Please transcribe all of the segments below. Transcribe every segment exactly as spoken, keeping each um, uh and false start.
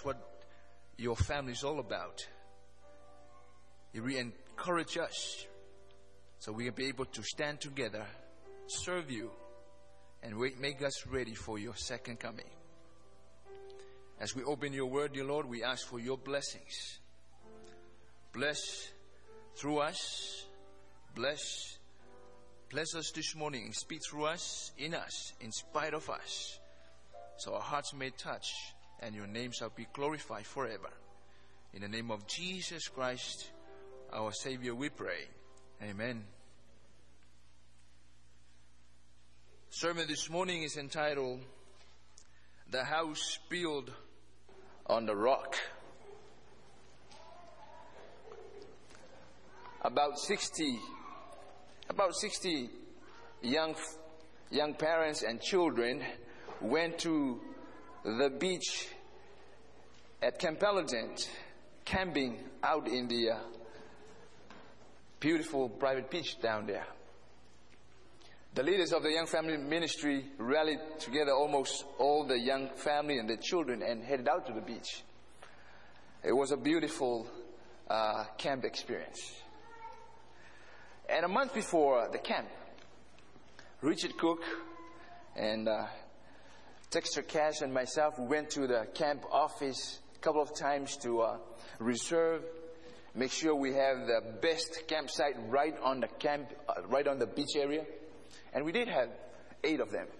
That's what your family is all about. You re-encourage us so we can be able to stand together, serve you, and wait, make us ready for your second coming. As we open your word, dear Lord, we ask for your blessings. Bless through us. Bless, bless us this morning. Speak through us, in us, in spite of us. So our hearts may touch and your name shall be glorified forever. In the name of Jesus Christ, our Savior, we pray. Amen. Sermon this morning is entitled, The House Built on the Rock. About sixty, about sixty young, young parents and children went to the beach at Camp Pelagent, camping out in the uh, beautiful private beach down there. The leaders of the Young Family Ministry rallied together almost all the young family and the children and headed out to the beach. It was a beautiful uh, camp experience. And a month before the camp, Richard Cook and uh, Dexter Cash and myself, we went to the camp office a couple of times to uh, reserve, make sure we have the best campsite right on the camp, uh, right on the beach area. And we did have eight of them.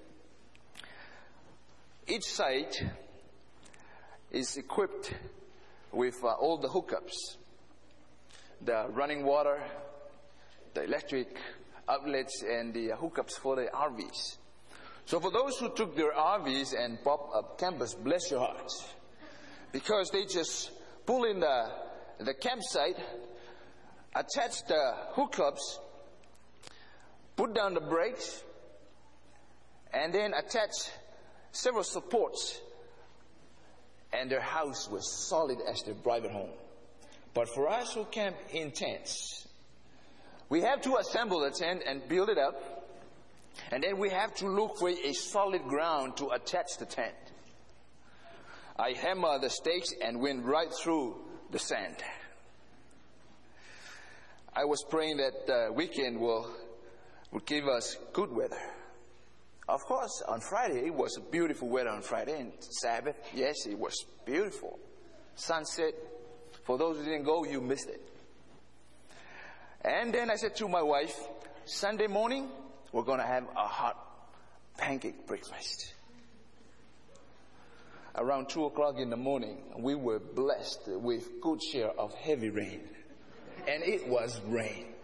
Each site is equipped with uh, all the hookups, the running water, the electric outlets, and the hookups for the R Vs. So for those who took their R Vs and pop-up campers, bless your hearts, because they just pull in the the campsite, attach the hookups, put down the brakes, and then attach several supports, and their house was solid as their private home. But for us who camp in tents, we have to assemble the tent and build it up, and then we have to look for a solid ground to attach the tent. I hammer the stakes and went right through the sand. I was praying that the weekend will, will give us good weather. Of course, on Friday, it was beautiful weather on Friday, and Sabbath, yes, it was beautiful. Sunset, for those who didn't go, you missed it. And then I said to my wife, Sunday morning, we're going to have a hot pancake breakfast. Around two o'clock in the morning, we were blessed with good share of heavy rain. And it was rain.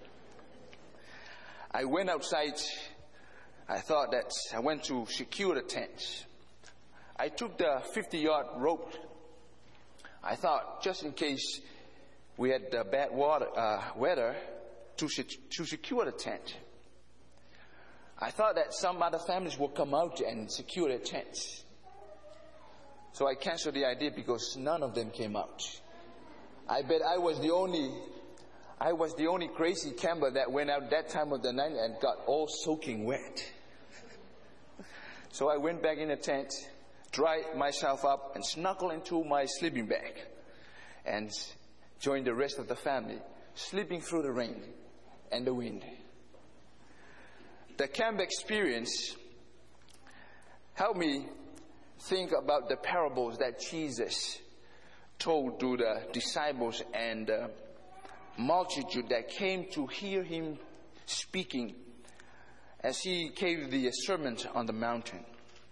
I went outside. I thought that I went to secure the tent. I took the fifty-yard rope. I thought, just in case we had uh, bad water, uh, weather, to, to secure the tent. I thought that some other families would come out and secure their tents. So I canceled the idea because none of them came out. I bet I was the only, I was the only crazy camper that went out that time of the night and got all soaking wet. So I went back in the tent, dried myself up, and snuggled into my sleeping bag, and joined the rest of the family, sleeping through the rain and the wind. The camp experience helped me think about the parables that Jesus told to the disciples and the multitude that came to hear him speaking as he gave the sermon on the mountain.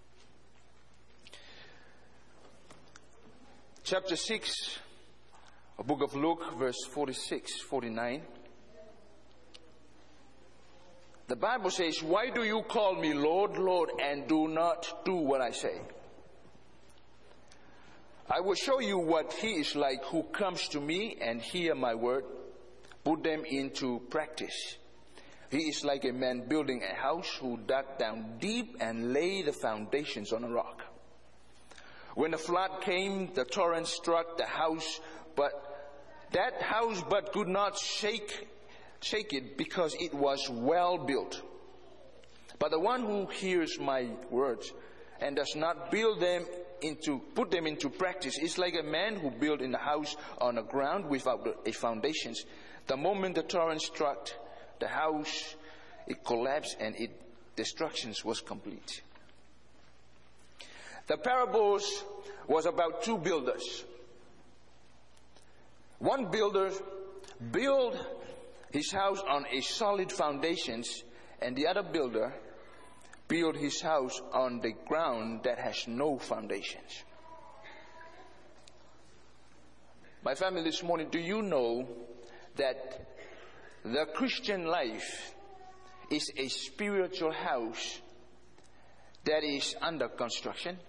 Chapter six, a book of Luke, verse forty-six, forty-nine. The Bible says, "Why do you call me Lord, Lord, and do not do what I say? I will show you what he is like who comes to me and hear my word, put them into practice. He is like a man building a house who dug down deep and laid the foundations on a rock. When the flood came, the torrent struck the house, but that house but could not shake, shake it because it was well built. But the one who hears my words and does not build them into, put them into practice. It's like a man who built in a house on a ground without a foundations. The moment the torrent struck the house, it collapsed and its destruction was complete. The parables was about two builders. One builder built his house on a solid foundations, and the other builder built his house on the ground that has no foundations. My family, this morning, do you know that the Christian life is a spiritual house that is under construction?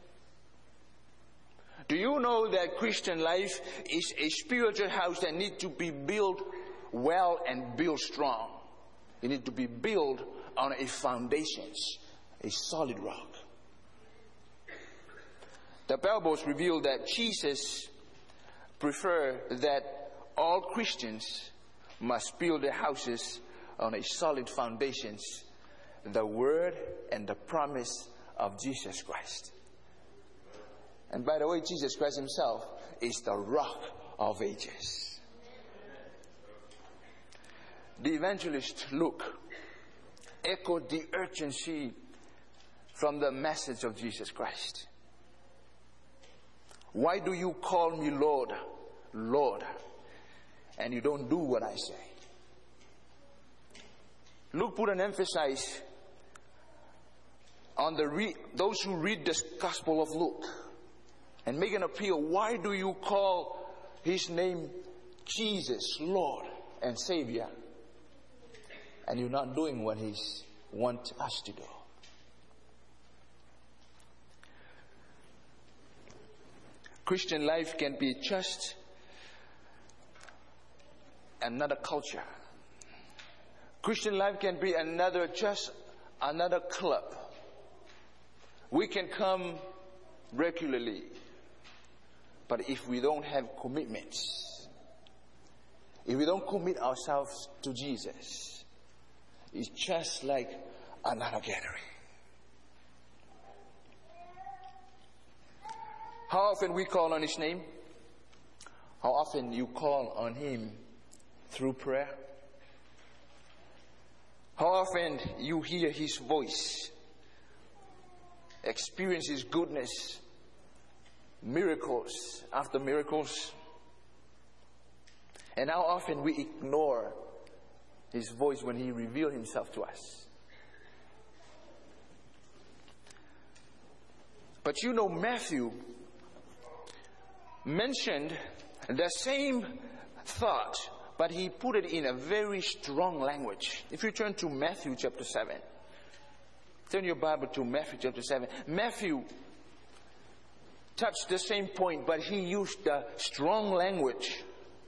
Do you know that Christian life is a spiritual house that needs to be built well and built strong? It needs to be built on a foundation, a solid rock. The parables reveal that Jesus preferred that all Christians must build their houses on a solid foundation, the word and the promise of Jesus Christ. And by the way, Jesus Christ himself is the rock of ages. The evangelist Luke echoed the urgency from the message of Jesus Christ. Why do you call me Lord, Lord, and you don't do what I say? Luke put an emphasis on the re- those who read the Gospel of Luke and make an appeal. Why do you call his name Jesus, Lord and Savior, and you're not doing what he wants us to do? Christian life can be just another culture. Christian life can be another, just another club. We can come regularly, but if we don't have commitments, if we don't commit ourselves to Jesus, it's just like another gathering. How often we call on his name? How often you call on him through prayer? How often you hear his voice, experience his goodness, miracles after miracles? And how often we ignore his voice when he reveals himself to us? But you know, Matthew mentioned the same thought, but he put it in a very strong language. If you turn to Matthew chapter seven, turn your Bible to Matthew chapter seven. Matthew touched the same point, but he used the strong language.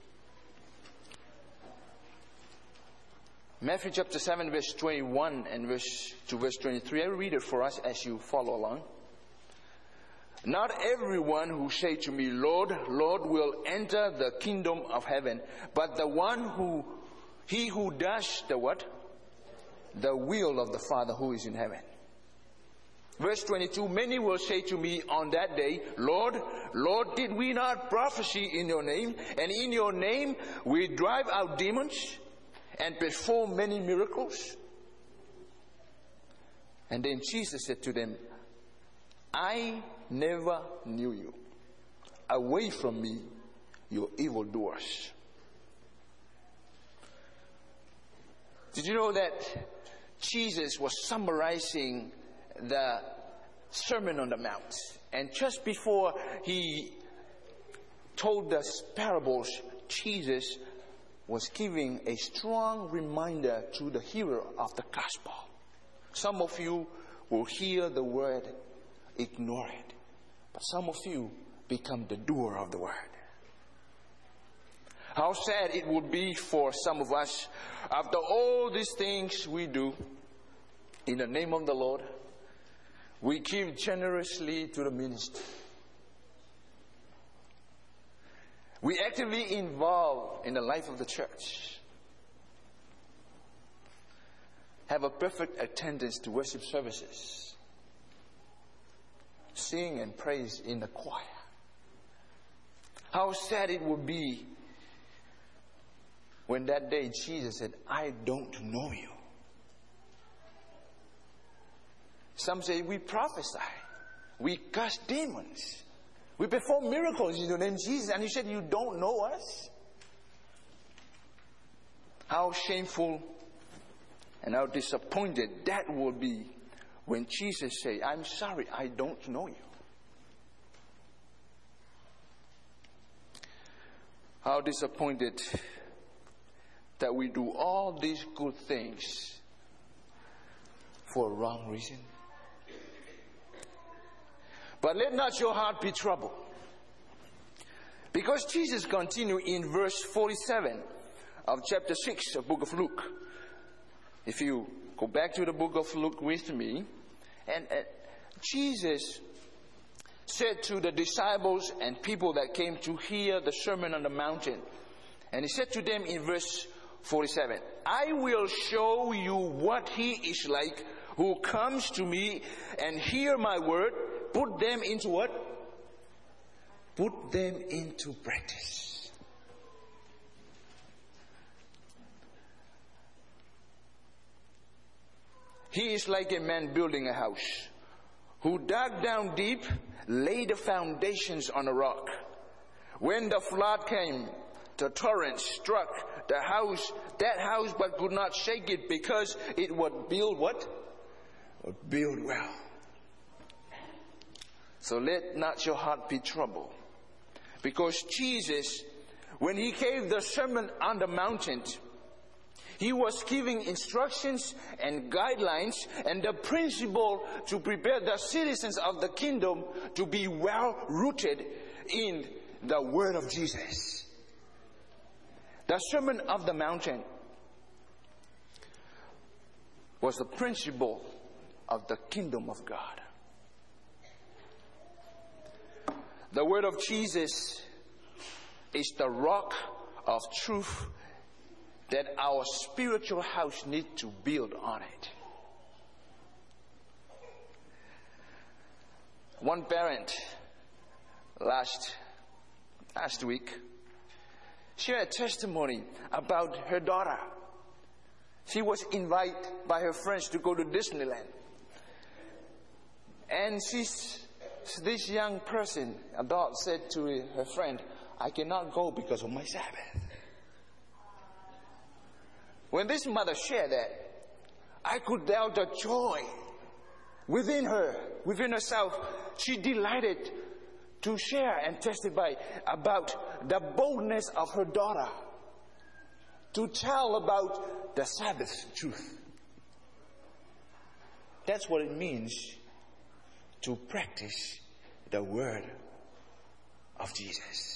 Matthew chapter seven, verse twenty-one and verse to verse twenty-three. I will read it for us as you follow along. Not everyone who say to me, Lord, Lord, will enter the kingdom of heaven, but the one who, he who does the what? The will of the Father who is in heaven. Verse twenty-two, many will say to me on that day, Lord, Lord, did we not prophesy in your name? And in your name we drive out demons and perform many miracles? And then Jesus said to them, I never knew you. Away from me, you evildoers. Did you know that Jesus was summarizing the Sermon on the Mount? And just before he told us parables, Jesus was giving a strong reminder to the hearer of the gospel. Some of you will hear the word, ignore it. But some of you become the doer of the word. How sad it would be for some of us, after all these things we do in the name of the Lord, we give generously to the ministry. We actively involve in the life of the church. Have a perfect attendance to worship services. sing and praise in the choir. How sad it would be when that day Jesus said, I don't know you. Some say we prophesy, we cast demons, we perform miracles in your name, Jesus, and you said you don't know us? How shameful and how disappointed that will be when Jesus say, I'm sorry, I don't know you. How disappointed that we do all these good things for a wrong reason. But let not your heart be troubled. Because Jesus continued in verse forty-seven of chapter six of the book of Luke. If you go back to the book of Luke with me, and uh, Jesus said to the disciples and people that came to hear the Sermon on the Mountain, and he said to them in verse forty-seven, I will show you what he is like who comes to me and hear my word, put them into what? Put them into practice. He is like a man building a house, who dug down deep, laid the foundations on a rock. When the flood came, the torrent struck the house, that house, but could not shake it, because it would build what? Would build well. So let not your heart be troubled. Because Jesus, when he gave the Sermon on the Mountain, he was giving instructions and guidelines and the principle to prepare the citizens of the kingdom to be well rooted in the word of Jesus. The Sermon of the Mountain was the principle of the kingdom of God. The word of Jesus is the rock of truth that our spiritual house needs to build on it. One parent last last week shared a testimony about her daughter. She was invited by her friends to go to Disneyland. And she's, this young person, adult, said to her friend, I cannot go because of my Sabbath. When this mother shared that, I could tell the joy within her, within herself. She delighted to share and testify about the boldness of her daughter to tell about the Sabbath truth. That's what it means to practice the word of Jesus.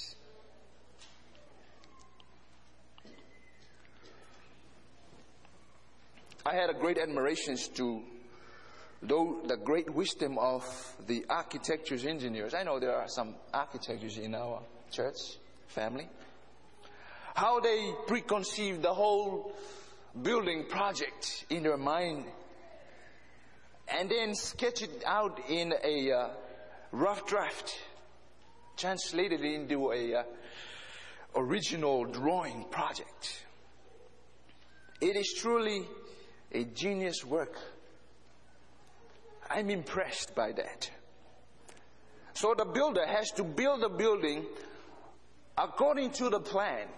I had a great admiration to though the great wisdom of the architecture engineers. I know there are some architects in our church family. How they preconceived the whole building project in their mind and then sketch it out in a uh, rough draft, translated into a uh, original drawing project. It is truly a genius work. I'm impressed by that. So the builder has to build the building according to the plan.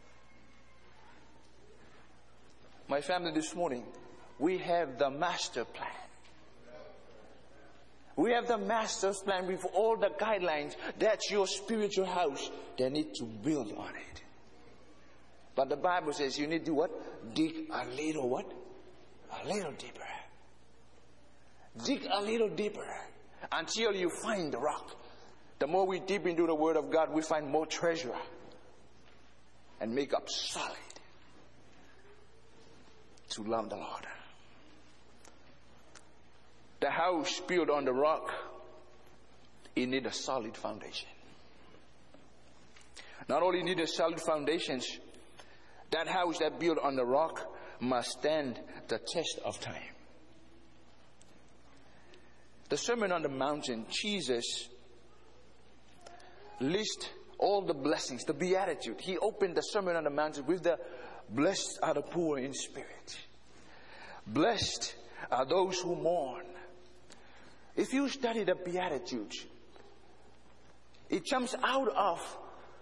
My family, this morning, we have the master plan. We have the master's plan with all the guidelines. That's your spiritual house. They need to build on it. But the Bible says you need to what? Dig a little what? A little deeper. Dig a little deeper until you find the rock. The more we deep into the Word of God, we find more treasure and make up solid to love the Lord. The house built on the rock, it needs a solid foundation. Not only need a solid foundations, that house that built on the rock must stand the test of time. the Sermon on the Mountain, Jesus lists all the blessings, the Beatitude. He opened the Sermon on the Mountain with the blessed are the poor in spirit. Blessed are those who mourn. If you study the Beatitude, it jumps out of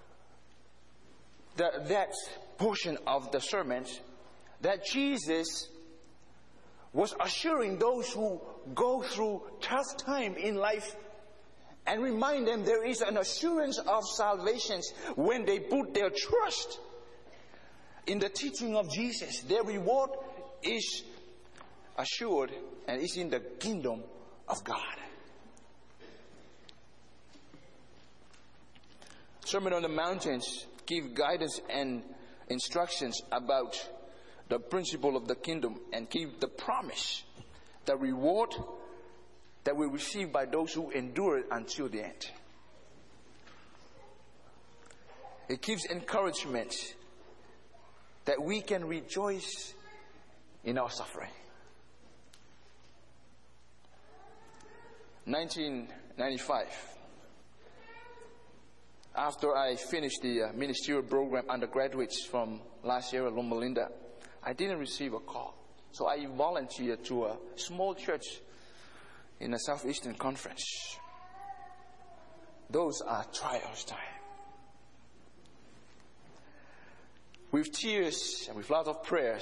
the, that portion of the sermon that Jesus was assuring those who go through tough time in life and remind them there is an assurance of salvation when they put their trust in the teaching of Jesus. Their reward is assured and is in the kingdom of God. Sermon on the Mountains give guidance and instructions about the principle of the kingdom and give the promise, the reward that we receive by those who endure it until the end. It gives encouragement that we can rejoice in our suffering. nineteen ninety-five, after I finished the uh, ministerial program undergraduates from last year at Loma Linda, I didn't receive a call. So I volunteered to a small church in the Southeastern Conference. Those are trials time. With tears and with lots of prayers,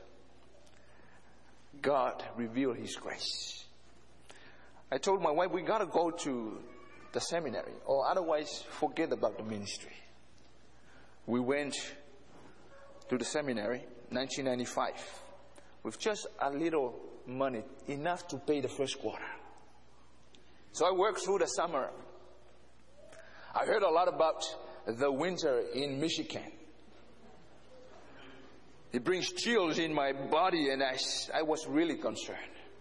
God revealed His grace. I told my wife, we got to go to the seminary or otherwise forget about the ministry. We went to the seminary nineteen ninety-five with just a little money, enough to pay the first quarter. So I worked through the summer. I heard a lot about the winter in Michigan. It brings chills in my body, and I, I was really concerned.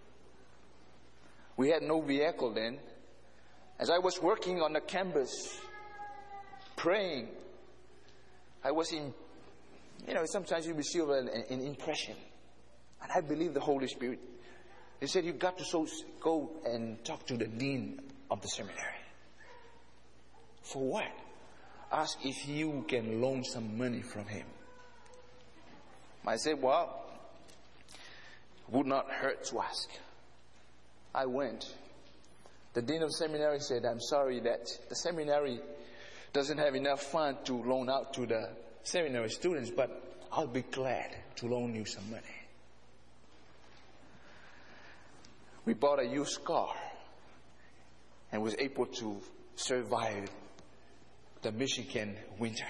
We had no vehicle then. As I was working on the campus, praying, I was in, you know, sometimes you receive an, an impression. And I believe the Holy Spirit. He said, you've got to so, go and talk to the dean of the seminary. For what? Ask if you can loan some money from him. I said, well, would not hurt to ask. I went. The dean of the seminary said, I'm sorry that the seminary doesn't have enough funds to loan out to the seminary students, but I'll be glad to loan you some money. We bought a used car and was able to survive the Michigan winter.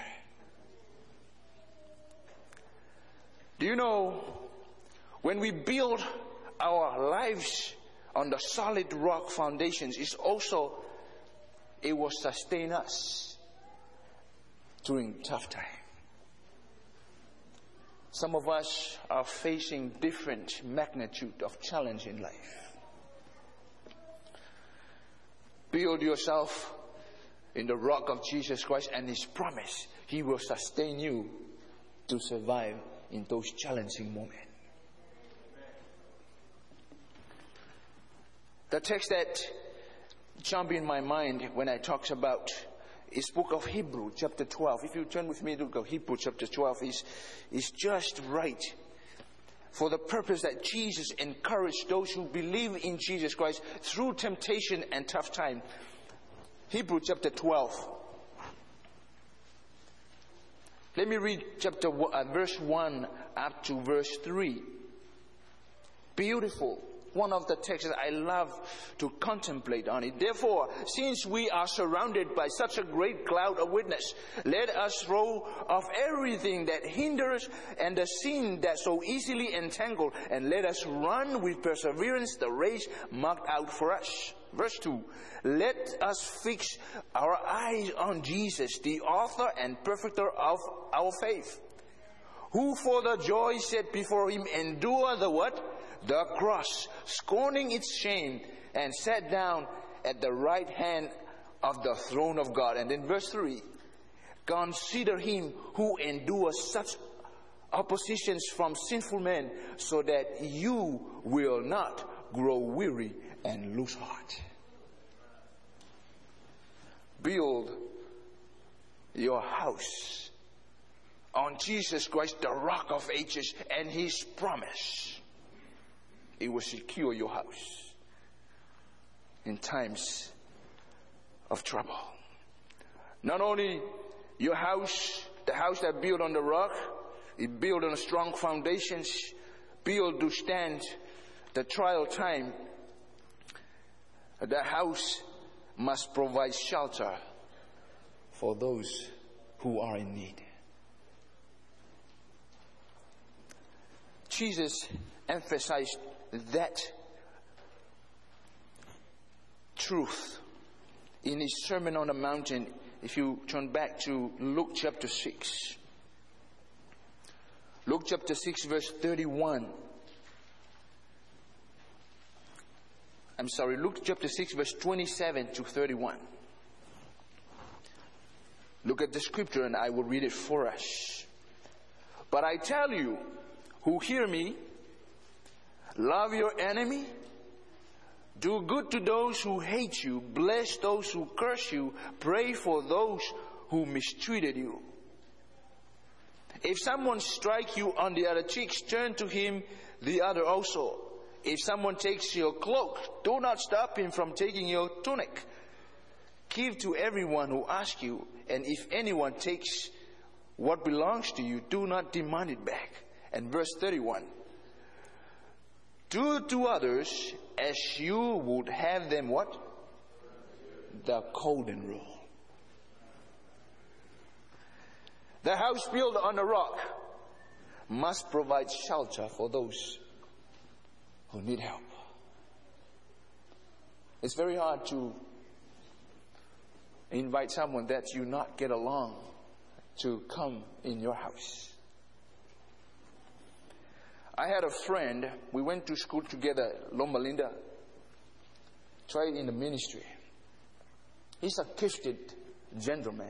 Do you know, when we build our lives on the solid rock foundations, it's also, it will sustain us during tough time. Some of us are facing different magnitude of challenge in life. Build yourself in the rock of Jesus Christ and His promise. He will sustain you to survive in those challenging moments. The text that jumped in my mind when I talked about is book of Hebrew, chapter twelve. If you turn with me to book of Hebrew, chapter twelve, is is just right for the purpose that Jesus encouraged those who believe in Jesus Christ through temptation and tough time. Hebrew chapter twelve. Let me read chapter uh, verse one up to verse three. Beautiful. One of the texts I love to contemplate on it. Therefore, since we are surrounded by such a great cloud of witness, let us throw off everything that hinders and the sin that so easily entangle, and let us run with perseverance the race marked out for us. Verse two, let us fix our eyes on Jesus, the author and perfecter of our faith, who for the joy set before Him endured the what? The cross, scorning its shame, and sat down at the right hand of the throne of God. And then verse three, consider Him who endures such oppositions from sinful men, so that you will not grow weary and lose heart. Build your house on Jesus Christ, the rock of ages, and His promise. It will secure your house in times of trouble. Not only your house, the house that built on the rock, it built on strong foundations, built to stand the trial time. The house must provide shelter for those who are in need. Jesus emphasized that truth in His Sermon on the Mountain. If you turn back to Luke chapter six. Luke chapter six verse thirty-one. I'm sorry, Luke chapter six verse twenty-seven to thirty-one. Look at the scripture and I will read it for us. But I tell you who hear me, love your enemy, do good to those who hate you, bless those who curse you, pray for those who mistreated you. If someone strikes you on the other cheek, turn to him the other also. If someone takes your cloak, do not stop him from taking your tunic. Give to everyone who asks you, and if anyone takes what belongs to you, do not demand it back. And verse thirty-one. Do to others as you would have them what? The golden rule. The house built on the rock must provide shelter for those who need help. It's very hard to invite someone that you not get along to come in your house. I had a friend, we went to school together, Loma Linda, tried in the ministry. He's a gifted gentleman.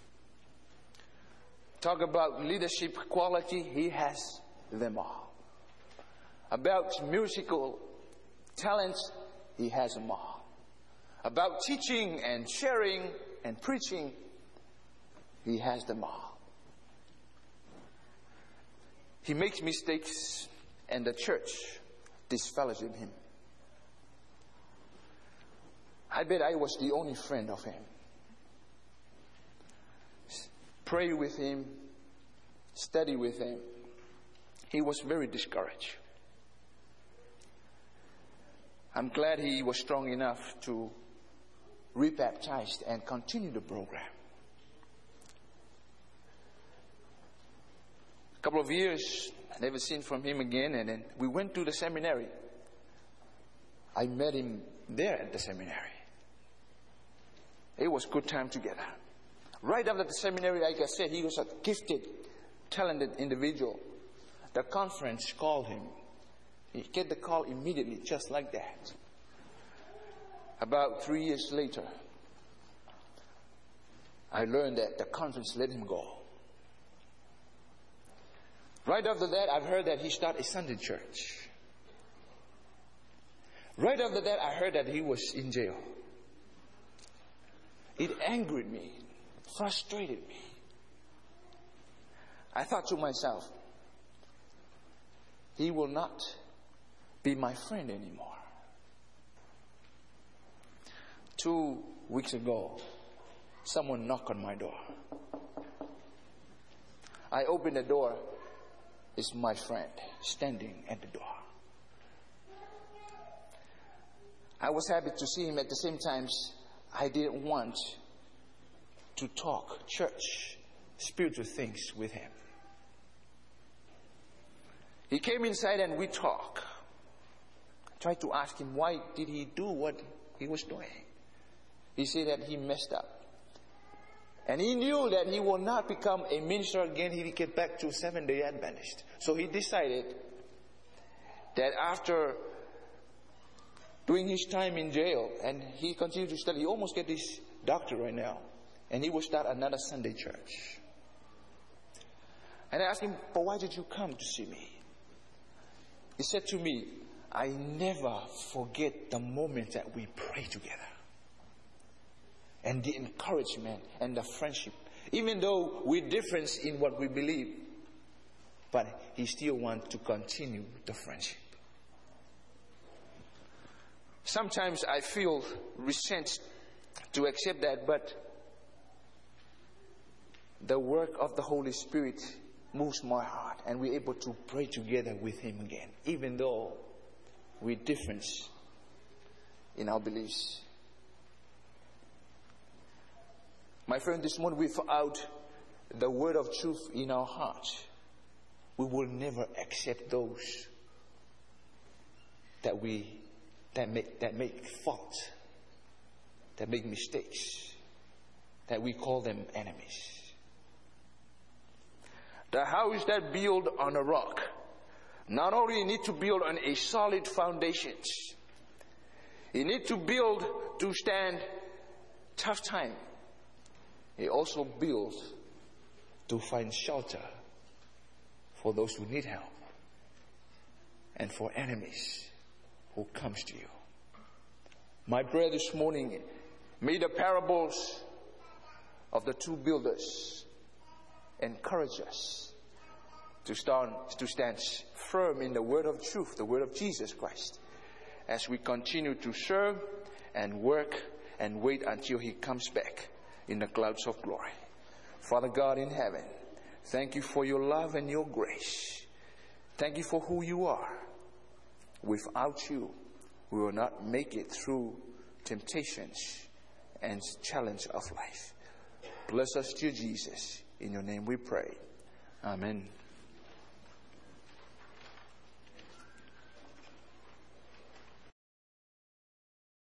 Talk about leadership quality, he has them all. About musical talents, he has them all. About teaching and sharing and preaching, he has them all. He makes mistakes and the church disfellowships him. I bet I was the only friend of him. Pray with him, study with him. He was very discouraged. I'm glad he was strong enough to rebaptize and continue the program. A couple of years, I never seen from him again, and then we went to the seminary. I met him there at the seminary. It was good time together. Right after the seminary, like I said, he was a gifted, talented individual. The conference called him. He get the call immediately, just like that. About three years later, I learned that the conference let him go. Right after that, I've heard that he started a Sunday church. Right after that, I heard that he was in jail. It angered me, frustrated me. I thought to myself, he will not be my friend anymore. Two weeks ago, someone knocked on my door. I opened the door. It's my friend standing at the door. I was happy to see him. At the same time, I didn't want to talk church, spiritual things with him. He came inside and we talked. I tried to ask him why did he do what he was doing. He said that he messed up. And he knew that he will not become a minister again if he get back to Seventh-day Adventist. So he decided that after doing his time in jail, and he continued to study, he almost get his doctorate right now, and he will start another Sunday church. And I asked him, but why did you come to see me? He said to me, I never forget the moment that we pray together. And the encouragement and the friendship. Even though we're different in what we believe. But he still wants to continue the friendship. Sometimes I feel resent to accept that, but the work of the Holy Spirit moves my heart, and we're able to pray together with him again, even though we're different in our beliefs. My friend, this morning, without the word of truth in our hearts, we will never accept those that we that make that make fault, that make mistakes, that we call them enemies. The house that built on a rock not only need to build on a solid foundation, it need to build to stand tough time. It also builds to find shelter for those who need help and for enemies who comes to you. My prayer this morning, may the parables of the two builders encourage us to stand, to stand firm in the word of truth, the word of Jesus Christ, as we continue to serve and work and wait until he comes back in the clouds of glory. Father God in heaven, thank you for your love and your grace. Thank you for who you are. Without you, we will not make it through temptations and challenge of life. Bless us, dear Jesus. In your name we pray. Amen.